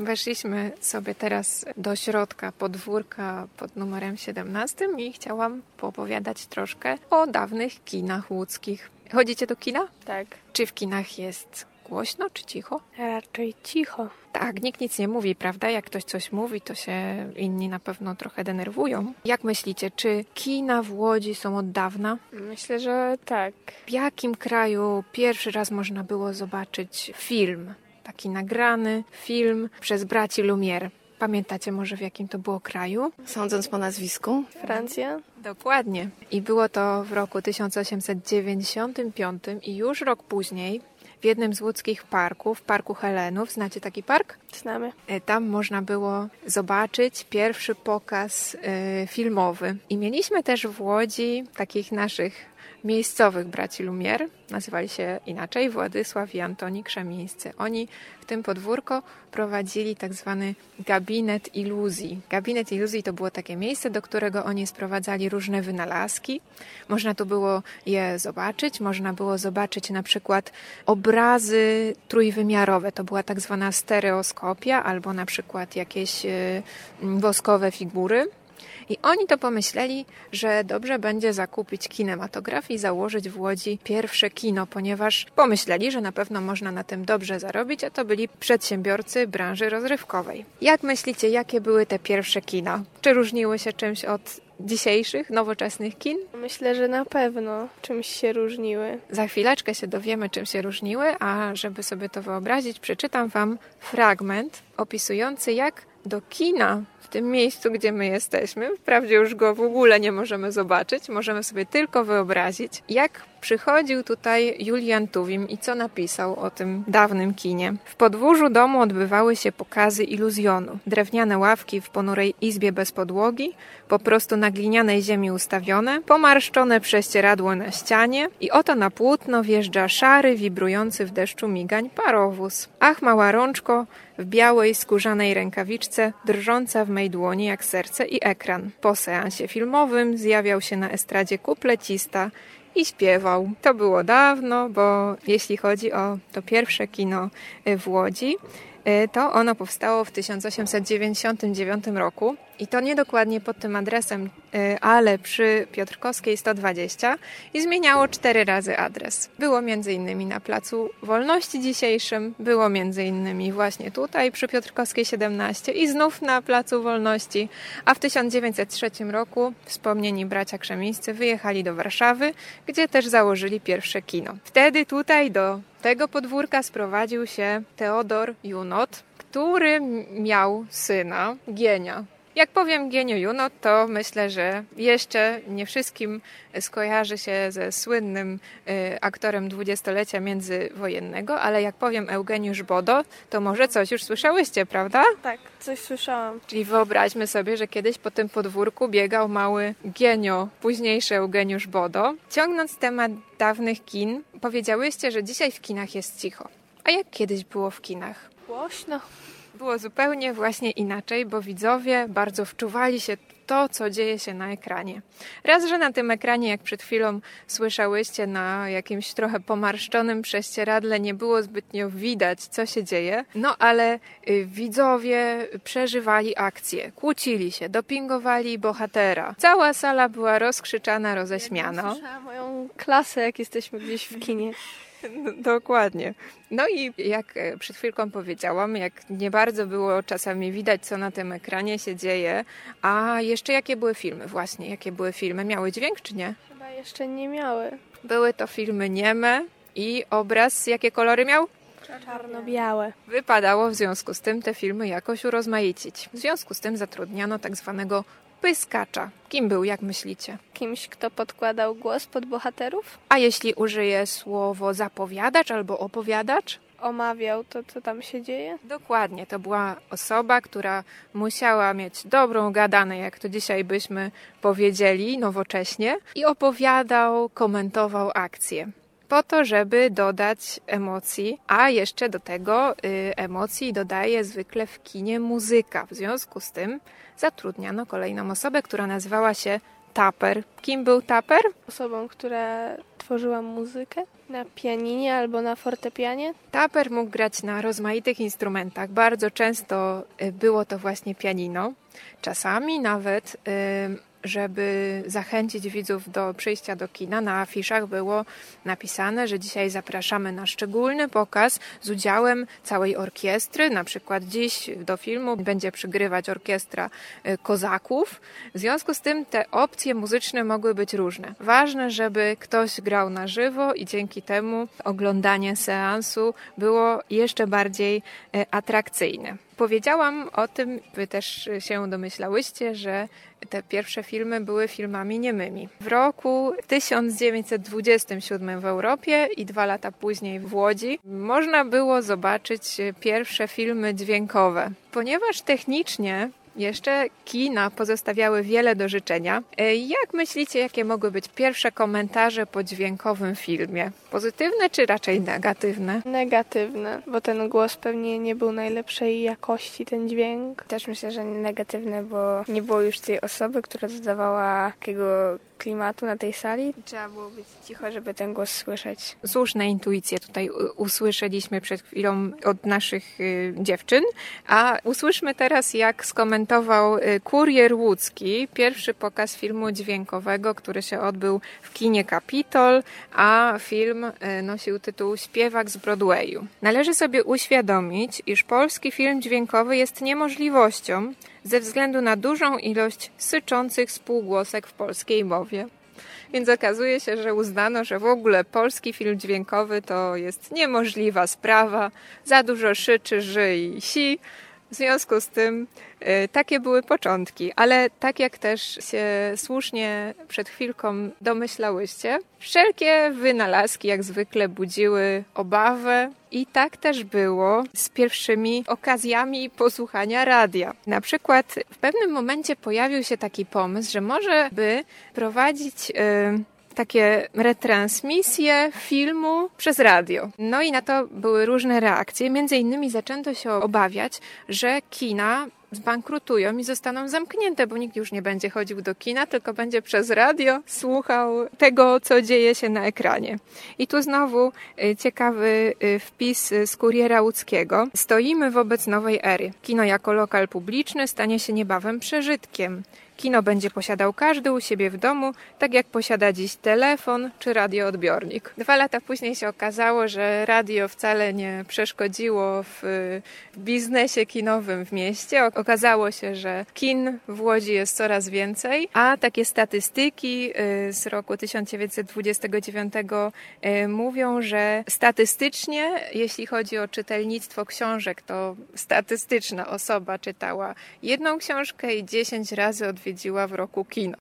Weszliśmy sobie teraz do środka podwórka pod numerem 17 i chciałam poopowiadać troszkę o dawnych kinach łódzkich. Chodzicie do kina? Tak. Czy w kinach jest głośno, czy cicho? Raczej cicho. Tak, nikt nic nie mówi, prawda? Jak ktoś coś mówi, to się inni na pewno trochę denerwują. Jak myślicie, czy kina w Łodzi są od dawna? Myślę, że tak. W jakim kraju pierwszy raz można było zobaczyć film? Taki nagrany film przez braci Lumière. Pamiętacie może, w jakim to było kraju? Sądząc po nazwisku. Francja? Dokładnie. I było to w roku 1895 i już rok później w jednym z łódzkich parków, Parku Helenów. Znacie taki park? Znamy. Tam można było zobaczyć pierwszy pokaz filmowy. I mieliśmy też w Łodzi takich naszych miejscowych braci Lumière. Nazywali się inaczej, Władysław i Antoni Krzemińscy. Oni w tym podwórko prowadzili tak zwany gabinet iluzji. Gabinet iluzji to było takie miejsce, do którego oni sprowadzali różne wynalazki. Można tu było je zobaczyć. Można było zobaczyć na przykład obrazy trójwymiarowe. To była tak zwana stereoskopia albo na przykład jakieś woskowe figury. I oni to pomyśleli, że dobrze będzie zakupić kinematograf i założyć w Łodzi pierwsze kino, ponieważ pomyśleli, że na pewno można na tym dobrze zarobić, a to byli przedsiębiorcy branży rozrywkowej. Jak myślicie, jakie były te pierwsze kina? Czy różniły się czymś od dzisiejszych, nowoczesnych kin? Myślę, że na pewno czymś się różniły. Za chwileczkę się dowiemy, czym się różniły, a żeby sobie to wyobrazić, przeczytam Wam fragment opisujący, jak do kina w tym miejscu, gdzie my jesteśmy, wprawdzie już go w ogóle nie możemy zobaczyć, możemy sobie tylko wyobrazić, jak przychodził tutaj Julian Tuwim i co napisał o tym dawnym kinie. W podwórzu domu odbywały się pokazy iluzjonu. Drewniane ławki w ponurej izbie bez podłogi, po prostu na glinianej ziemi ustawione, pomarszczone prześcieradło na ścianie i oto na płótno wjeżdża szary, wibrujący w deszczu migań parowóz. Ach, mała rączko, w białej, skórzanej rękawiczce, drżąca w mej dłoni jak serce i ekran. Po seansie filmowym zjawiał się na estradzie kuplecista i śpiewał. To było dawno, bo jeśli chodzi o to pierwsze kino w Łodzi, to ono powstało w 1899 roku i to nie dokładnie pod tym adresem, ale przy Piotrkowskiej 120 i zmieniało 4 razy adres. Było m.in. na Placu Wolności dzisiejszym, było m.in. właśnie tutaj przy Piotrkowskiej 17 i znów na Placu Wolności, a w 1903 roku wspomnieni bracia Krzemińscy wyjechali do Warszawy, gdzie też założyli pierwsze kino. Wtedy tutaj do tego podwórka sprowadził się Teodor Junot, który miał syna, Gienia. Jak powiem Gienio Junot, to myślę, że jeszcze nie wszystkim skojarzy się ze słynnym aktorem dwudziestolecia międzywojennego, ale jak powiem Eugeniusz Bodo, to może coś już słyszałyście, prawda? Tak, coś słyszałam. Czyli wyobraźmy sobie, że kiedyś po tym podwórku biegał mały Gienio, późniejszy Eugeniusz Bodo. Ciągnąc temat dawnych kin, powiedziałyście, że dzisiaj w kinach jest cicho. A jak kiedyś było w kinach? Głośno. Było zupełnie właśnie inaczej, bo widzowie bardzo wczuwali się w to, co dzieje się na ekranie. Raz, że na tym ekranie, jak przed chwilą słyszałyście, na jakimś trochę pomarszczonym prześcieradle nie było zbytnio widać, co się dzieje, no ale widzowie przeżywali akcję, kłócili się, dopingowali bohatera. Cała sala była rozkrzyczana, roześmiana. Ja słyszałam moją klasę, jak jesteśmy gdzieś w kinie. No, dokładnie. No i jak przed chwilką powiedziałam, jak nie bardzo było czasami widać, co na tym ekranie się dzieje, a jeszcze jakie były filmy? Właśnie, jakie były filmy? Miały dźwięk, czy nie? Chyba jeszcze nie miały. Były to filmy nieme i obraz, jakie kolory miał? Czarno-białe. Wypadało w związku z tym te filmy jakoś urozmaicić. W związku z tym zatrudniano tak zwanego pyskacza. Kim był, jak myślicie? Kimś, kto podkładał głos pod bohaterów? A jeśli użyję słowo zapowiadacz albo opowiadacz? Omawiał to, co tam się dzieje? Dokładnie, to była osoba, która musiała mieć dobrą gadanę, jak to dzisiaj byśmy powiedzieli nowocześnie, i opowiadał, komentował akcję. Po to, żeby dodać emocji, a jeszcze do tego emocji dodaje zwykle w kinie muzyka. W związku z tym zatrudniano kolejną osobę, która nazywała się taper. Kim był taper? Osobą, która tworzyła muzykę? Na pianinie albo na fortepianie? Tupper mógł grać na rozmaitych instrumentach. Bardzo często było to właśnie pianino. Czasami nawet, żeby zachęcić widzów do przyjścia do kina, na afiszach było napisane, że dzisiaj zapraszamy na szczególny pokaz z udziałem całej orkiestry. Na przykład dziś do filmu będzie przygrywać orkiestra kozaków. W związku z tym te opcje muzyczne mogły być różne. Ważne, żeby ktoś grał na żywo i dzięki temu oglądanie seansu było jeszcze bardziej atrakcyjne. Powiedziałam o tym, wy też się domyślałyście, że te pierwsze filmy były filmami niemymi. W roku 1927 w Europie i 2 lata później w Łodzi można było zobaczyć pierwsze filmy dźwiękowe. Ponieważ technicznie jeszcze kina pozostawiały wiele do życzenia. Jak myślicie, jakie mogły być pierwsze komentarze po dźwiękowym filmie? Pozytywne czy raczej negatywne? Negatywne, bo ten głos pewnie nie był najlepszej jakości, ten dźwięk. Też myślę, że negatywne, bo nie było już tej osoby, która dodawała takiego klimatu na tej sali. Trzeba było być cicho, żeby ten głos słyszeć. Słuszne intuicje tutaj usłyszeliśmy przed chwilą od naszych dziewczyn, a usłyszmy teraz, jak skomentował Kurier Łódzki pierwszy pokaz filmu dźwiękowego, który się odbył w kinie Kapitol, a film nosił tytuł Śpiewak z Broadwayu. Należy sobie uświadomić, iż polski film dźwiękowy jest niemożliwością ze względu na dużą ilość syczących spółgłosek w polskiej mowie. Więc okazuje się, że uznano, że w ogóle polski film dźwiękowy to jest niemożliwa sprawa, za dużo szyczy, ży i si. W związku z tym takie były początki, ale tak jak też się słusznie przed chwilką domyślałyście, wszelkie wynalazki jak zwykle budziły obawę i tak też było z pierwszymi okazjami posłuchania radia. Na przykład w pewnym momencie pojawił się taki pomysł, że może by prowadzić takie retransmisje filmu przez radio. No i na to były różne reakcje. Między innymi zaczęto się obawiać, że kina zbankrutują i zostaną zamknięte, bo nikt już nie będzie chodził do kina, tylko będzie przez radio słuchał tego, co dzieje się na ekranie. I tu znowu ciekawy wpis z Kuriera Łódzkiego. Stoimy wobec nowej ery. Kino jako lokal publiczny stanie się niebawem przeżytkiem. Kino będzie posiadał każdy u siebie w domu, tak jak posiada dziś telefon czy radioodbiornik. 2 lata później się okazało, że radio wcale nie przeszkodziło w biznesie kinowym w mieście. Okazało się, że kin w Łodzi jest coraz więcej, a takie statystyki z roku 1929 mówią, że statystycznie, jeśli chodzi o czytelnictwo książek, to statystyczna osoba czytała 1 książkę i 10 razy odwiedziła w roku kino.